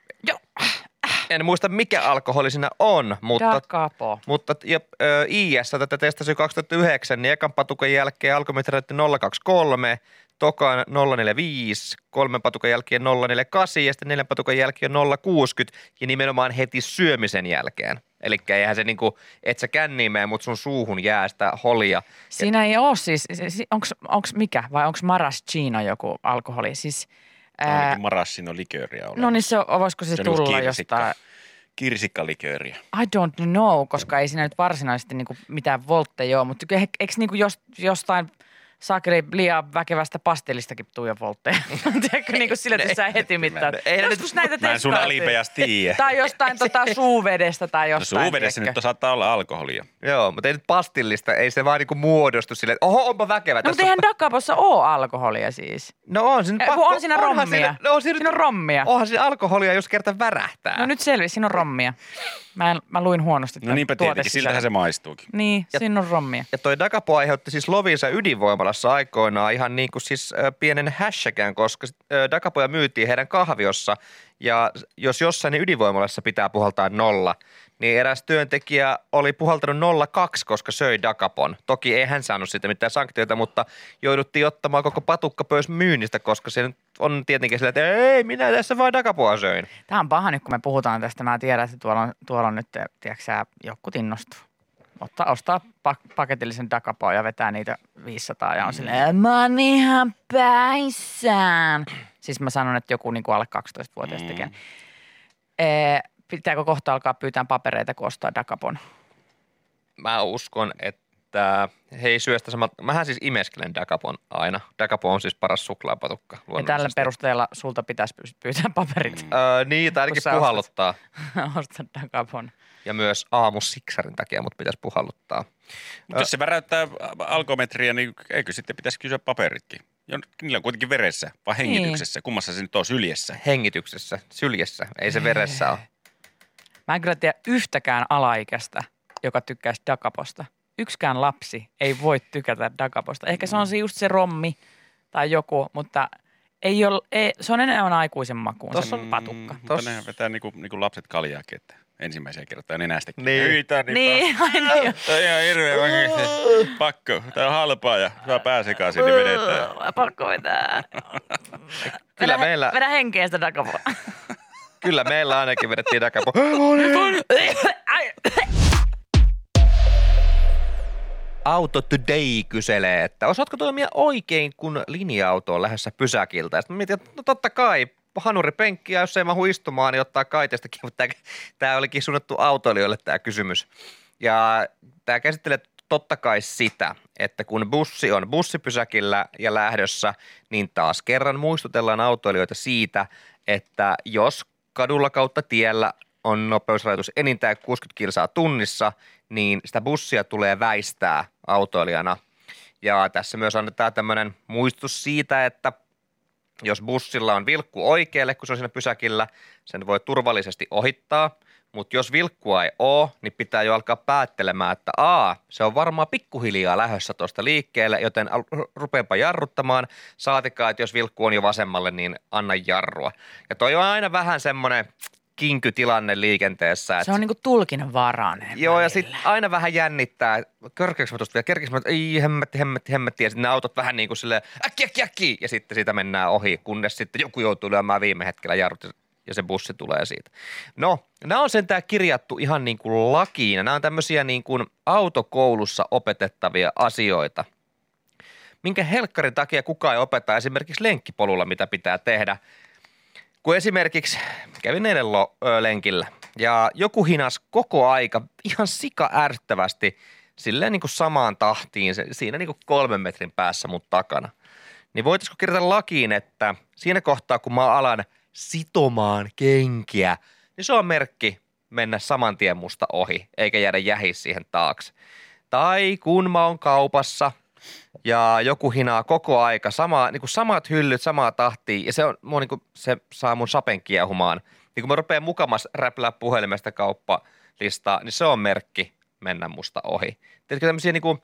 En muista mikä alkoholi siinä on, mutta Dakapo. Mutta IS tätä testasi 2009, niin ekan patukan jälkeen alkometri 023, tokan 045, 3 patukan jälkeen 048 ja sitten 4 patukan jälkeen 060 ja nimenomaan heti syömisen jälkeen. Eli eihän se niinku, et sä känniimeen, mutta sun suuhun jää sitä holia. Siinä ei ole siis, onko mikä vai onko maraschino joku alkoholi? Siis Ainakin maraschino likööriä on. No niin voisiko se tulla jostain? Kirsikkalikööriä. I don't know, koska ei siinä nyt varsinaisesti niinku mitään voltteja ole, mutta eikö niinku jostain saakeli liian väkevästä pastellistakin tuu jo voltteja? Tiedätkö niinku sillä, että sä heti mittaat. Joskus näitä mä en sun alipeästi tiedä. Tai jostain suuvedestä tai jostain. No suuvedessä nyt saattaa olla alkoholia. Joo, mutta ei nyt pastillista, ei se vaan niinku muodostu silleen, että oho, onpa väkevä. No mutta eihän Dakapossa ole alkoholia siis. No on siinä pakko. On siinä rommia. Siinä on rommia. Onhan siinä alkoholia, jos kerta värähtää. No nyt selvisi, siinä on rommia. Mä luin huonosti. No niinpä tietenkin, siltähän se maistuukin. Niin, siinä on rommia. Ja toi Dakapo aiheutti siis lovinsa ydinvoimalassa aikoinaan ihan niin kuin siis pienen hässäkään, koska Dakapoja myytiin heidän kahviossa. Ja jos jossain niin ydinvoimalassa pitää puhaltaa 0, niin eräs työntekijä oli puhaltanut 02, koska söi Dakapon. Toki ei hän saanut siitä mitään sanktioita, mutta jouduttiin ottamaan koko patukka pois myynnistä, koska se on tietenkin sillä, että ei, minä tässä vain Dakapoa söin. Tämä on paha nyt, kun me puhutaan tästä. Mä tiedän, että tuolla on nyt, tiedätkö sä, joku innostuu. Ostaa paketillisen Dakapoa ja vetää niitä 500 ja on silleen, mä oon ihan päissään. Siis mä sanon, että joku niin kuin alle 12-vuotias tekee. Pitääkö kohta alkaa pyytää papereita, kun ostaa Dakapon? Mä uskon, että he ei syö sitä samalta. Mähän siis imeskelen Dakapon aina. Dakapo on siis paras suklaapatukka ja tällä perusteella sulta pitäisi pyytää paperit. Niin, tai ainakin puhalluttaa. Ostat Dakapon. Ja myös aamusiksarin takia mut pitäisi puhalluttaa. Mutta jos se väräyttää alkometriä, niin eikö sitten pitäisi kysyä paperitkin? Niillä on kuitenkin veressä vai hengityksessä? Niin. Kummassa se nyt on, syljessä? Hengityksessä, syljessä. Ei se veressä ole. Mä en kyllä tiedä yhtäkään alaikäistä, joka tykkäisi Dakaposta. Yksikään lapsi ei voi tykätä Dakaposta. Ehkä se on just se rommi tai joku, mutta se on enemmän aikuisen makuun se patukka. Mutta nehän vetää niinku lapset kaljaakin, että ensimmäisiä kertaa nenästäkin. Niin. Niin, aina jo. Tämä on ihan hirveä pakko. Tämä on halpaa ja saa pää sekaisin, niin vedetään. Pakko vetää. Vedä henkeä sitä Dakapoa. Kyllä meillä ainakin vedettiin Dakapoa. Auto Today kyselee, että osaatko toimia oikein, kun linja-auto on lähdössä pysäkiltä? Ja sitten mietin, että no totta kai, hanuripenkki, ja jos ei mahu istumaan, niin ottaa kaitestakin, mutta tämä olikin suunnattu autoilijoille tämä kysymys. Ja tämä käsittelee totta kai sitä, että kun bussi on bussipysäkillä ja lähdössä, niin taas kerran muistutellaan autoilijoita siitä, että jos kadulla kautta tiellä on nopeusrajoitus enintään 60 kilsaa tunnissa, niin sitä bussia tulee väistää autoilijana. Ja tässä myös annetaan tämmöinen muistutus siitä, että jos bussilla on vilkku oikealle, kun se on siinä pysäkillä, sen voi turvallisesti ohittaa, Mutta jos vilkkua ei ole, niin pitää jo alkaa päättelemään, että se on varmaan pikkuhiljaa lähdössä tuosta liikkeelle, joten rupeanpa jarruttamaan. Saatikaan, että jos vilkku on jo vasemmalle, niin anna jarrua. Ja toi on aina vähän semmoinen kinkytilanne liikenteessä. Se on niinku tulkinnanvarainen. Joo, välillä. ja sitten aina vähän jännittää, kerkeekö mä tuosta vielä, kerkeekö mä, ei hemmetti, ja sitten ne autot vähän niin kuin silleen äkki, ja sitten siitä mennään ohi, kunnes sitten joku joutuu lyömään viime hetkellä jarrut, ja se bussi tulee siitä. No, nämä on sentään kirjattu ihan niin kuin lakiin, nämä on tämmöisiä niin kuin autokoulussa opetettavia asioita, minkä helkkarin takia kukaan ei opeta esimerkiksi lenkkipolulla, mitä pitää tehdä. Kun esimerkiksi kävin eilen lenkillä ja joku hinas koko aika ihan sika ärsyttävästi silleen niin kuin samaan tahtiin, siinä niin kuin 3 metrin päässä mun takana. Niin voitaisiko kirjata lakiin, että siinä kohtaa kun mä alan sitomaan kenkiä, niin se on merkki mennä saman tien musta ohi, eikä jäädä jähis siihen taakse. Tai kun mä oon kaupassa ja joku hinaa koko aika niin kuin samat hyllyt, samaa tahtia, ja se saa mun sapen kiehumaan. Niin kun mä rupean mukamas räplää puhelimesta kauppalistaa, niin se on merkki mennä musta ohi. Tiedätkö tämmöisiä niinku...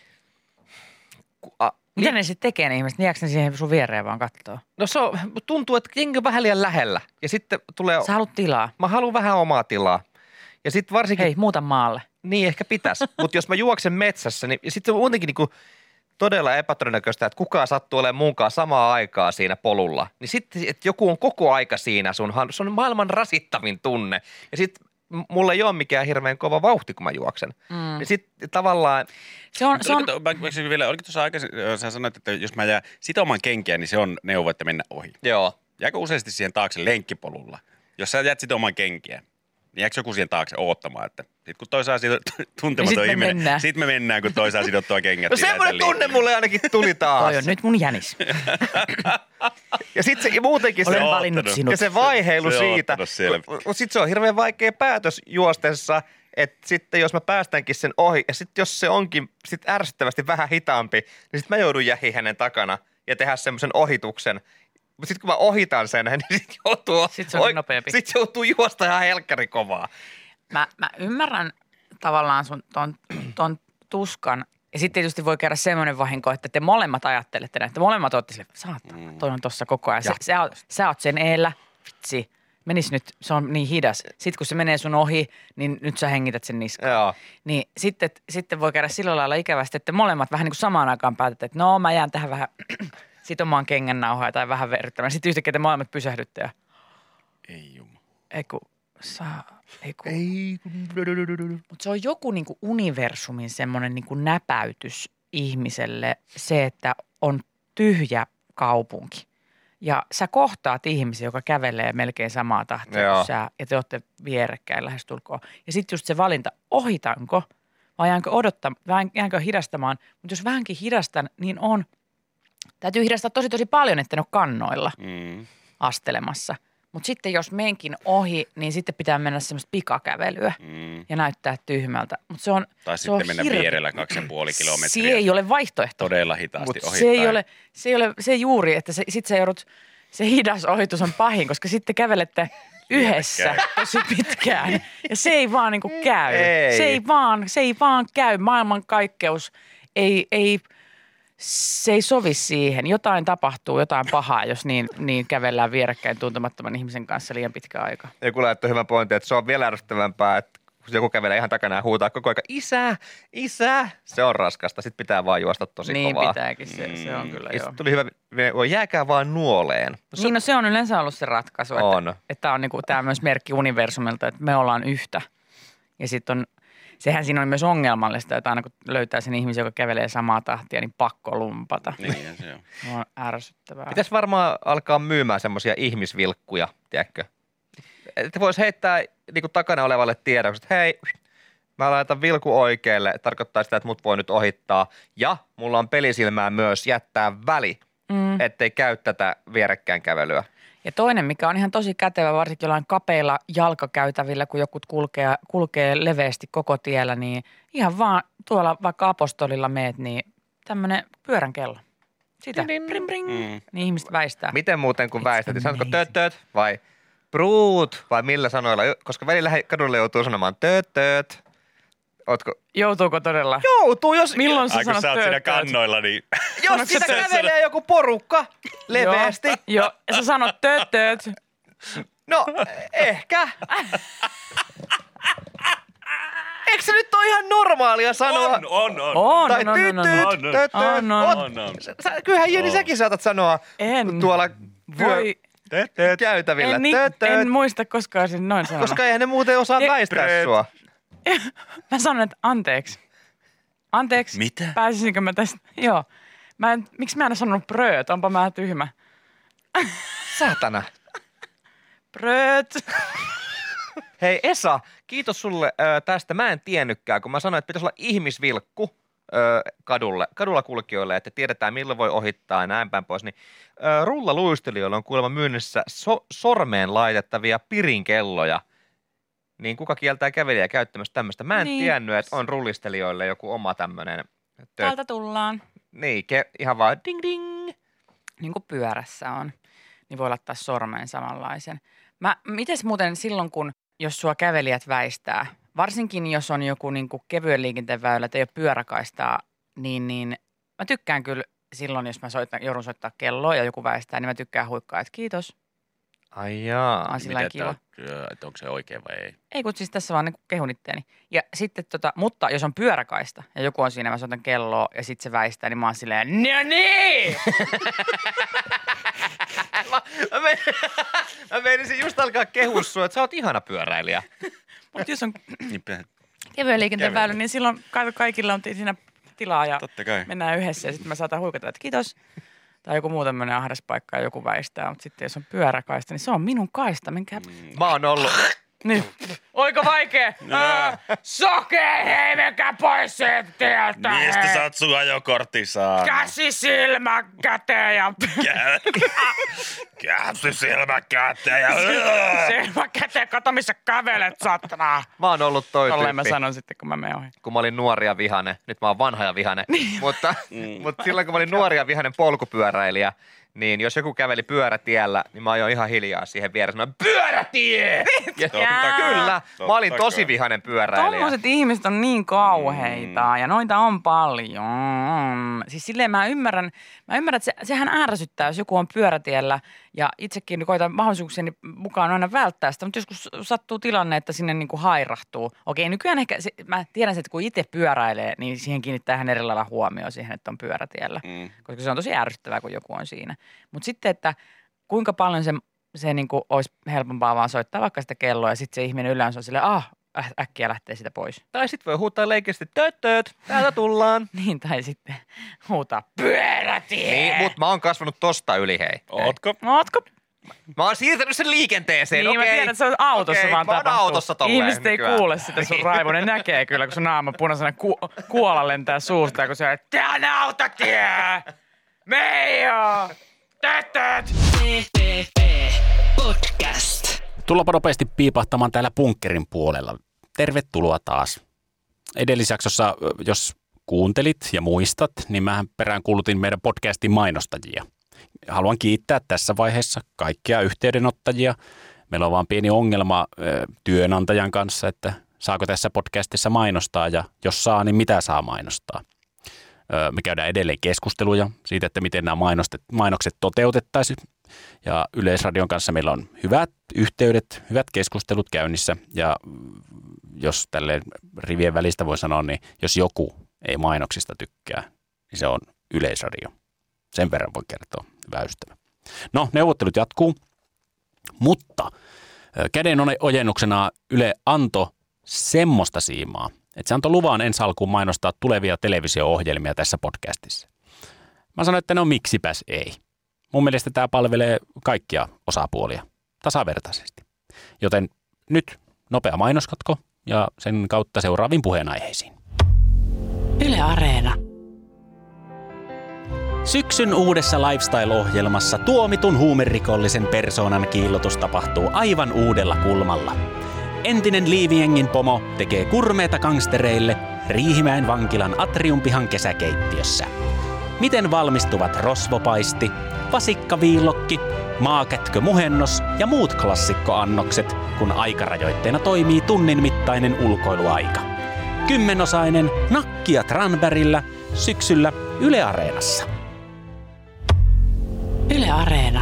Mitä ne sitten tekee ne ihmiset? Jääkö ne siihen sun viereen vaan kattoo? No tuntuu, että jengi on vähän liian lähellä. Ja sitten tulee... Sä haluat tilaa. Mä haluan vähän omaa tilaa. Ja sitten varsinkin... Hei, muuta maalle. Niin, ehkä pitäisi. Mutta jos mä juoksen metsässä, niin sitten se on muutenkin niinku todella epätodennäköistä, että kukaan sattuu olemaan munkaan samaa aikaa siinä polulla. Niin sitten, että joku on koko aika siinä se on maailman rasittavin tunne. Ja sitten mulla ei ole mikään hirveän kova vauhti, kun mä juoksen. Niin sitten tavallaan... Oliko tuossa aikaisin, sä sanoit, että jos mä jää sitomaan kenkiä, niin se on neuvo, että mennä ohi. Joo. Jääkö useasti siihen taakse lenkkipolulla? Jos sä jäät sitomaan kenkiä, niin jääkö joku siihen taakse oottamaan, että sit kun toi saa tuntematon niin ihminen, sit me mennään, kun toi saa sidottua kengät. No semmoinen tunne mulle ainakin tuli taas. Toi on nyt mun jänis. Ja sitten se muutenkin Olen valinnut sinut. Ja se vaiheilu Se on siitä. ottanut selvä. Mutta sitten se on hirveän vaikea päätös juostessa, että sitten jos mä päästänkin sen ohi, ja sitten jos se onkin sit ärsyttävästi vähän hitaampi, niin sitten mä joudun jähiin hänen takana ja tehdä semmoisen ohituksen. Mutta sitten kun mä ohitan sen, niin sitten Sitten joutuu juosta ihan helkkari kovaa. Mä ymmärrän tavallaan sun ton tuskan. Ja sitten tietysti voi käydä semmoinen vahinko, että te molemmat ajattelette näin, että molemmat olette sille, saatana, toi on tossa koko ajan. Sä oot sen eellä, vitsi, menis nyt, se on niin hidas. Sitten kun se menee sun ohi, niin nyt sä hengität sen niskaan. Joo. Niin sitten voi käydä sillä lailla ikävästi, että molemmat vähän niin kuin samaan aikaan päätätte, että no mä jään tähän vähän sitomaan kengännauhaa tai vähän verryttämään. Sitten yhtäkkiä te molemmat pysähdytte ja... Ei jumala. Mutta se on joku niinku universumin semmoinen niinku näpäytys ihmiselle se, että on tyhjä kaupunki. Ja sä kohtaat ihmisiä, joka kävelee melkein samaa tahtia kuin sä, ja te olette vierekkäin lähestulkoon. Ja sitten just se valinta, ohitanko vai jäänkö hidastamaan. Mutta jos vähänkin hidastan, niin täytyy hidastaa tosi paljon, että ne on kannoilla astelemassa. Mutta sitten jos menkin ohi, niin sitten pitää mennä semmoista pikakävelyä ja näyttää tyhmältä. Mut se on, tai se sitten on mennä vierellä 2,5 kilometriä. Se ei ole vaihtoehto. Todella hitaasti ohittaa. Se ei ole se juuri, että sitten sä joudut, se hidas ohitus on pahin, koska sitten kävelette yhdessä tosi pitkään. Ja se ei vaan niinku käy. Ei. Se ei vaan käy. Maailmankaikkeus se ei sovi siihen. Jotain tapahtuu, jotain pahaa, jos niin kävellään vierekkäin tuntemattoman ihmisen kanssa liian pitkä aika. Joku laittoi hyvän pointin, että se on vielä ärsyttävämpää, että kun joku kävelee ihan takana ja huutaa koko ajan, isä, se on raskasta. Sitten pitää vaan juosta tosi kovaa. Niin pitääkin, se on kyllä ja joo. tuli hyvä, jääkää vaan nuoleen. No se on yleensä ollut se ratkaisu, että on niinku, tämä on myös merkki universumilta, että me ollaan yhtä. Ja sitten sehän siinä on myös ongelmallista, että aina kun löytää sen ihmisen, joka kävelee samaa tahtia, niin pakko lumpata. Niin se on. On ärsyttävää. Pitäisi varmaan alkaa myymään semmoisia ihmisvilkkuja, tiedätkö? Että voisi heittää niin kuin takana olevalle tiedoksi, että hei, mä laitan vilku oikealle, tarkoittaa sitä, että mut voi nyt ohittaa. Ja mulla on pelisilmää myös jättää väli, ettei käy tätä vierekkään kävelyä. Ja toinen, mikä on ihan tosi kätevä, varsinkin jollain kapeilla jalkakäytävillä, kun joku kulkee leveästi koko tiellä, niin ihan vaan tuolla vaikka apostolilla meet, niin tämmöinen pyörän kello. Sitä, bring, niin ihmiset väistää. Miten muuten kun väistät? Sanotko tööt vai Pruut, vai millä sanoilla? Koska välillä kadulle joutuu sanomaan tööt. Ootko? Joutuuko todella? Joutuu, jos... Milloin sä Ai kun sanot sä oot siinä tööt? kannoilla, niin... Jos sitä kävelee joku porukka leveästi. Joo, sä sanot tööt. No, ehkä. Eikö se nyt ole ihan normaalia sanoa? On, Tai no. tööt. On. Kyllähän Jenni säkin saatat sanoa En. tuolla Voi. käytävillä. En muista koskaan olisin noin sanonut. Koska eihän ne muuten osaa väistää sua. Mä sanon, että anteeksi. Anteeksi. Mitä? Pääsisinkö mä tästä? Joo. Miksi mä en ole sanonut brööt? Onpa mä tyhmä. Saatana. Brööt. Hei Esa, kiitos sulle tästä. Mä en tiennytkään, kun mä sanoin, että pitäisi olla ihmisvilkku kadulla kulkijoille, että tiedetään milloin voi ohittaa ja näin päin pois. Niin, rullaluistelijoilla on kuulemma myynnissä sormeen laitettavia pirinkelloja. Niin kuka kieltää kävelijää käyttämästä tämmöistä? Mä en tiennyt, että on rullistelijoille joku oma tämmöinen. Täältä tullaan. Niin, ihan vaan ding ding. Niin kuin pyörässä on. Niin voi laittaa sormeen samanlaisen. Mites muuten silloin, jos sua kävelijät väistää, varsinkin jos on joku niin kuin kevyen liikenteen väylä, että ei ole pyöräkaistaa, niin mä tykkään kyllä silloin, jos mä joudun soittaa kelloa ja joku väistää, niin mä tykkään huikkaa, että kiitos. Ai jaa. On sillä kiva. Että onko se oikein vai ei? Ei kun siis tässä vaan niin kehun itteeni. Ja sitten mutta jos on pyöräkaista ja joku on siinä, mä soitan kelloa ja sitten se väistää, niin mä oon silleen, no niin! Mä menisin just alkaa kehua sua, että sä oot ihana pyöräilijä. Mutta jos on kevyen liikenteen väylä, niin silloin kaikilla on siinä tilaa ja Totta kai. mennään yhdessä ja sitten mä saatan huikata, että kiitos. Tai joku muu tämmöinen ahdas paikka ja joku väistää, mutta sitten jos on pyöräkaista, niin se on minun kaista, menkää. Mä oon ollut. Niin. Oiko vaikea? Sokee, hei, menkää pois sieltä tieltä. Miestä sä oot sun ajokortti saanut? Käsi, silmä, käteen ja... Käsi, silmä, käteen ja... Silmä, käteen, kato missä kävelet, satana. Mä oon ollut toi Tolleen mä tyyppi, sanon sitten, kun mä menen ohi. kun mä olin nuori ja vihainen. Nyt mä oon vanha ja vihainen. mutta silloin, kun mä olin nuori ja vihainen polkupyöräilijä, niin jos joku käveli pyörätiellä, niin mä ajoin ihan hiljaa siihen vieressä. Pyörätie! Ja, kyllä, mä olin tosi vihainen pyöräilijä. Tommoset ihmiset on niin kauheita ja noita on paljon. Siis silleen mä ymmärrän, että sehän ärsyttää, jos joku on pyörätiellä ja itsekin koitan mahdollisuuksien mukaan aina välttää sitä, mutta joskus sattuu tilanne, että sinne niin kuin hairahtuu. Okei, nykyään ehkä, mä tiedän, että kun itse pyöräilee, niin siihen kiinnittää ihan eri lailla huomioon siihen, että on pyörätiellä, koska se on tosi ärsyttävää, kun joku on siinä. Mutta sitten, että kuinka paljon se niin kuin olisi helpompaa vaan soittaa vaikka sitä kelloa ja sitten se ihminen yleensä on silleen, äkkiä lähtee sitä pois. Tai sit voi huutaa leikkiästi, tööt, täältä tullaan. Niin, tai sitten huutaa pyörätie. Niin, mut mä oon kasvanut tosta yli, hei. Ootko? Ootko? Mä oon siirtänyt sen liikenteeseen, Niin, mä tiedän, että se on autossa Okei, vaan mä oon tapahtuu. autossa tolleen Ihmiset ei nykyään. kuule sitä sun raivon. Ne näkee kyllä, kun sun naama punaisena kuola lentää suusta. Ja kun se on, tää on autotie! Meijo! Tötöt! Podcast. Tullaanpa nopeasti piipahtamaan täällä bunkkerin puolella. Tervetuloa taas. Edellisjaksossa, jos kuuntelit ja muistat, niin mähän peräänkuulutin meidän podcastin mainostajia. Haluan kiittää tässä vaiheessa kaikkia yhteydenottajia. Meillä on vaan pieni ongelma työnantajan kanssa, että saako tässä podcastissa mainostaa ja jos saa, niin mitä saa mainostaa. Me käydään edelleen keskusteluja siitä, että miten nämä mainokset toteutettaisiin. Ja Yleisradion kanssa meillä on hyvät yhteydet, hyvät keskustelut käynnissä. Ja jos tälleen rivien välistä voi sanoa, niin jos joku ei mainoksista tykkää, niin se on Yleisradio. Sen verran voi kertoa, hyvä ystävä. No, neuvottelut jatkuu, mutta käden ojennuksena Yle antoi semmoista siimaa, että se antoi luvan ensi alkuun mainostaa tulevia televisio-ohjelmia tässä podcastissa. Mä sanoin, että no miksipäs ei. Mun mielestä tämä palvelee kaikkia osapuolia tasavertaisesti. Joten nyt nopea mainoskatko ja sen kautta seuraaviin puheenaiheisiin. Yle Areena. Syksyn uudessa lifestyle-ohjelmassa tuomitun huumerikollisen persoonan kiillotus tapahtuu aivan uudella kulmalla. Entinen Liiviengin pomo tekee kurmeeta gangstereille Riihimäen vankilan atriumpihan kesäkeittiössä. miten valmistuvat rosvopaisti, vasikkaviillokki, maakätkömuhennos ja muut klassikkoannokset, kun aikarajoitteena toimii tunnin mittainen ulkoiluaika. 10-osainen Nakkia Tranbergillä syksyllä Yle Areenassa. Yle Areena.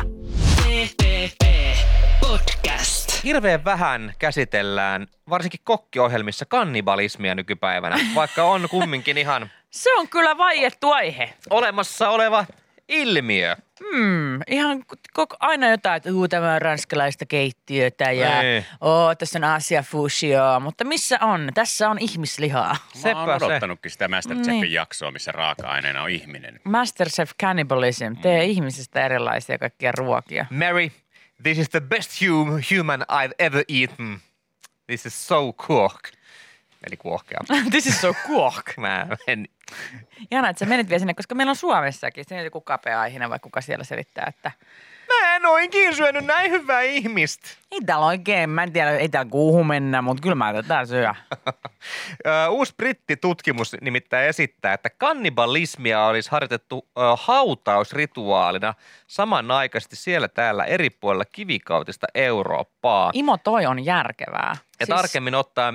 Podcast. Hirveän vähän käsitellään, varsinkin kokkiohjelmissa, kannibalismia nykypäivänä, vaikka on kumminkin ihan Se on kyllä vaiettu aihe. olemassa oleva ilmiö. Ihan aina jotain, että tämä on ranskalaista keittiötä ja Ei. tässä on Asia Fusioa, mutta missä on? Tässä on ihmislihaa. Mä Sepä oon se. odottanutkin sitä Masterchefin Niin. jaksoa, missä raaka-aineena on ihminen. Masterchef Cannibalism, tee ihmisistä erilaisia kaikkia ruokia. Mary, this is the best human I've ever eaten. This is so cook. Eli kuohkea. This is so kuok. Mä en... Ihana, että sä menit vielä sinne, koska meillä on Suomessakin. Se on joku kapea-aiheinen, vai kuka siellä selittää, että Mä en oo ikinä syönyt näin hyvää ihmistä. ei täällä oikein, mä en tiedä, ei täällä kuuhu mennä, mutta kyllä mä tätä syö. Uusi brittitutkimus nimittäin esittää, että kannibalismia olisi harjoitettu hautausrituaalina samanaikaisesti siellä täällä eri puolilla kivikautista Eurooppaa. Imo, toi on järkevää. Ja tarkemmin ottaen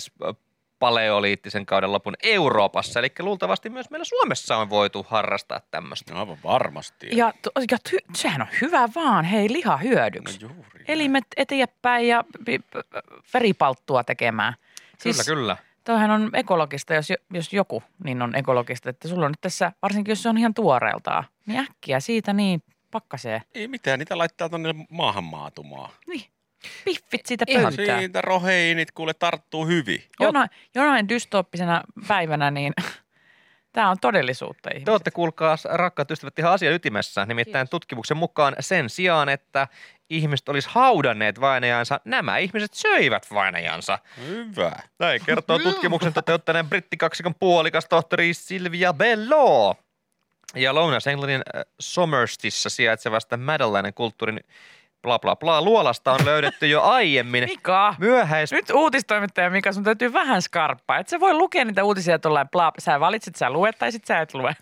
paleoliittisen kauden lopun Euroopassa, eli luultavasti myös meillä Suomessa on voitu harrastaa tämmöistä. No aivan varmasti. Sehän on hyvä vaan, hei, liha hyödyksi. No juuri. Elimet eteenpäin ja veripalttua tekemään. Kyllä. Toihan on ekologista, jos joku niin on ekologista, että sulla on nyt tässä, varsinkin jos se on ihan tuoreeltaan, niin äkkiä siitä niin pakkaseen. Ei mitään, niitä laittaa tonne maahan maatumaan. Niin, piffit siitä Ihan pöytään. Siitä roheinit kuule tarttuu hyvin. Jonain dystooppisena päivänä, niin tämä on todellisuutta ihmiset. Te olette, kuulkaa, rakkaat ystävät, ihan asian ytimessä. Nimittäin tutkimuksen mukaan sen sijaan, että ihmiset olisi haudanneet vainajansa, nämä ihmiset söivät vainajansa. Hyvä. Näin kertoo tutkimuksen toteuttaneen brittikaksikon puolikas tohtori Sylvia Bello. Ja Lounais-Englannin Somersetissa sijaitsevasta Madeleinen kulttuurin bla bla bla luolasta on löydetty jo aiemmin Mika, nyt uutistoimittaja Mika, sun täytyy vähän skarppaa. Et sä voi lukea niitä uutisia tuollain bla, sä valitset, sä luet tai sit sä et lue.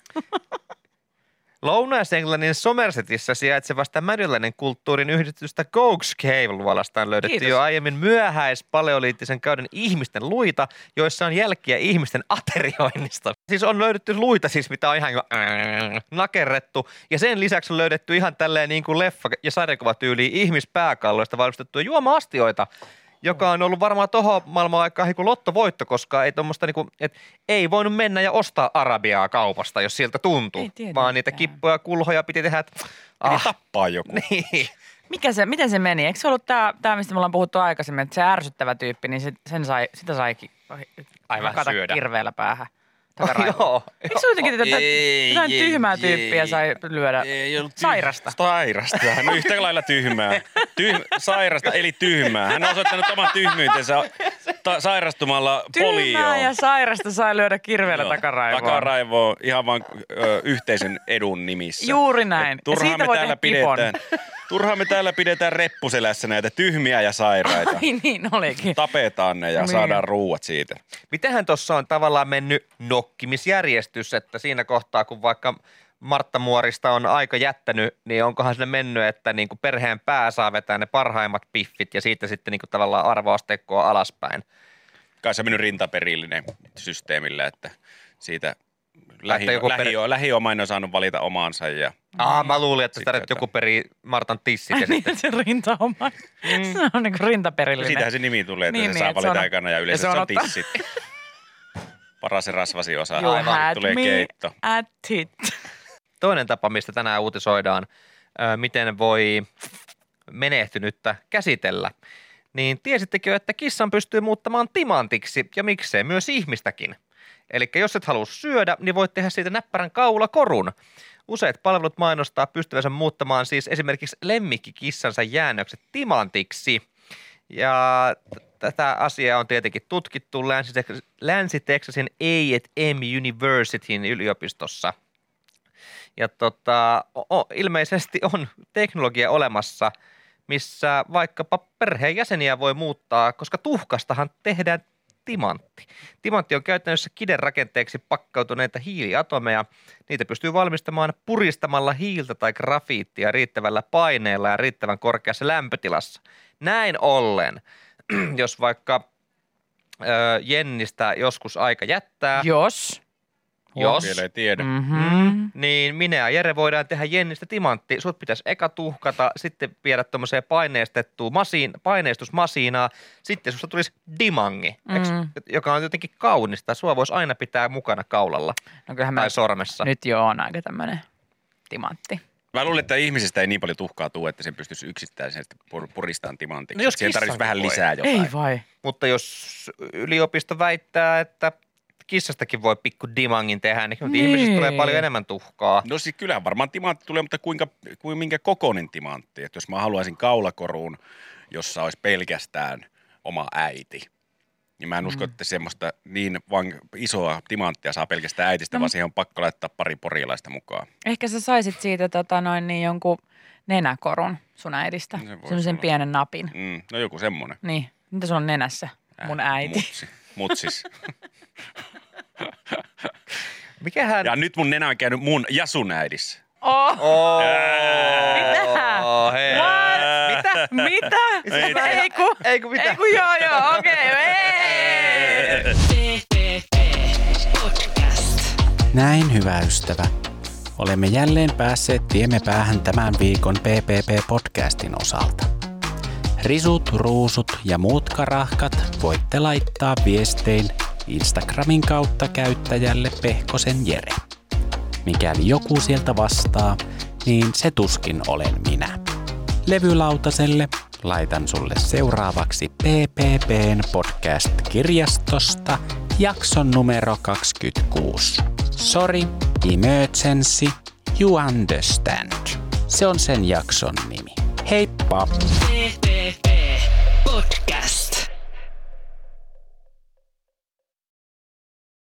Lounais-Englannin Somersetissa sijaitsevasta Madeleinen kulttuurin yhdistystä Gouges Cave-luolasta on löydetty Kiitos. jo aiemmin myöhäispaleoliittisen kauden ihmisten luita, joissa on jälkiä ihmisten aterioinnista. Siis on löydetty luita, siis mitä on ihan nakerrettu. Ja sen lisäksi on löydetty ihan tälleen niin kuin leffa- ja sarjakuvatyyliin ihmispääkalloista valmistettuja juoma-astioita, joka on ollut varmaan tohon maailman aikaan niin lottovoitto, koska ei tommoista niinku, et ei voinut mennä ja ostaa arabiaa kaupasta, jos siltä tuntui. Ei tietenkään. Vaan niitä kippoja ja kulhoja piti tehdä, että Eli tappaa joku. niin. Miten se meni? Eikö se ollut tää mistä me ollaan puhuttu aikaisemmin, että se ärsyttävä tyyppi, niin sitä sai Aivan hakata syödä. kirveellä päähän. Takaraivoon. Joo. Eikö se jotenkin jotain tyhmää tyyppiä sai lyödä? Ei ollut Sairasta. Sairasta. Hän on yhtä lailla tyhmää. Sairasta eli tyhmää. Hän on osoittanut oman tyhmyytensä sairastumalla Tyhmää polioon. ja sairasta sai lyödä kirveellä Joo, takaraivoon. Takaraivoon ihan vaan yhteisen edun nimissä. Juuri näin. Et Ja siitä voi tehdä kipon. Turhaan me täällä pidetään reppuselässä näitä tyhmiä ja sairaita. Ai niin olikin. Tapetaan ne ja Niin. saadaan ruuat siitä. Mitähän tuossa on tavallaan mennyt nokkimisjärjestys, että siinä kohtaa, kun vaikka Martta Muorista on aika jättänyt, niin onkohan sinne mennyt, että niin kuin perheen pää saa vetää ne parhaimmat piffit ja siitä sitten niin kuin tavallaan arvoasteikkoa alaspäin. Kai se on mennyt rintaperillinen systeemillä, että siitä joku lähiomainen on saanut valita omaansa. Ja Mä luulin, että sitä Sitten nyt joku perii Martan tissit ja Niin, sitten se rintaoma. Se on niin kuin rintaperillinen. siitähän se nimi tulee, että Niin, se niin, saa että se valita on- aikana ja ja yleensä se se on on ottaa- tissit. Paras rasvasi osa. You Aivan, had tulee me keitto. at it. toinen tapa, mistä tänään uutisoidaan, miten voi menehtynyttä käsitellä. Niin tiesittekö, että kissan pystyy muuttamaan timantiksi ja miksei myös ihmistäkin? Eli jos et halua syödä, niin voit tehdä siitä näppärän kaulakorun. Useat palvelut mainostaa pystyvänsä muuttamaan siis esimerkiksi lemmikkikissansa jäännökset timantiksi. Ja tätä asiaa on tietenkin tutkittu Länsi-Texasin A&M Universityn yliopistossa. Ja ilmeisesti on teknologia olemassa, missä vaikkapa perheenjäseniä voi muuttaa, koska tuhkastahan tehdään timantti. Timantti on käytännössä kiderakenteeksi pakkautuneita hiiliatomeja. Niitä pystyy valmistamaan puristamalla hiiltä tai grafiittia riittävällä paineella ja riittävän korkeassa lämpötilassa. Näin ollen, jos vaikka Jennistä joskus aika jättää, Jos. Vielä ei tiedä. niin minä ja Jere voidaan tehdä Jennistä timantti. Sut pitäisi eka tuhkata, sitten viedä tuommoiseen paineistettuun paineistusmasiinaa. Sitten susta tulisi dimangi, joka on jotenkin kaunista. Sua voisi aina pitää mukana kaulalla No kyllähän mä tai sormessa. nyt jo on aika tämmönen timantti. Mä luulen, että ihmisistä ei niin paljon tuhkaa tule, että sen pystyisi yksittäisesti puristamaan timantiksi. No jos siihen tarvitsisi kissankin vähän voi. lisää jotain. Ei vai? Mutta jos yliopisto väittää, että kissastakin voi pikku dimangin tehdä, niin ihmisistä tulee paljon enemmän tuhkaa. No siis kyllähän varmaan timantti tulee, mutta minkä kokoinen timantti? Että jos mä haluaisin kaulakoruun, jossa olisi pelkästään oma äiti, niin mä en usko, että semmoista niin isoa timanttia saa pelkästään äitistä, vaan siihen on pakko laittaa pari porilaista mukaan. Ehkä sä saisit siitä jonkun nenäkorun sun äidistä. Se voisi Semmoisen olla. pienen napin. No joku semmoinen. Niin. Mitä sulla on nenässä? Mun äiti. Mutsis. Mikähän? Ja nyt mun nenä on käynyt mun ja sun äidissä. Oh! Mitä? Hei. What? Mitä? Ei kun mitä? joo, okei. Näin, hyvä ystävä. Olemme jälleen päässeet tiemme päähän tämän viikon PPP-podcastin osalta. Risut, ruusut ja muut karahkat voitte laittaa viestein Instagramin kautta käyttäjälle Pehkosen Jere. Mikäli joku sieltä vastaa, niin se tuskin olen minä. Levylautaselle laitan sulle seuraavaksi PPPn podcast-kirjastosta jakson numero 26. Sorry, emergency, you understand. Se on sen jakson nimi. Heippa!